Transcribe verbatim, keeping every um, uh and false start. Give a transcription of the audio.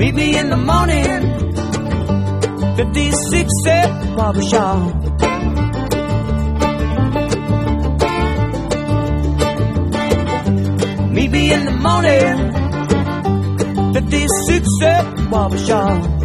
Meet me in the morning, fifty-six at Barber Shop. Meet me in the morning, fifty-six at Barber Shop.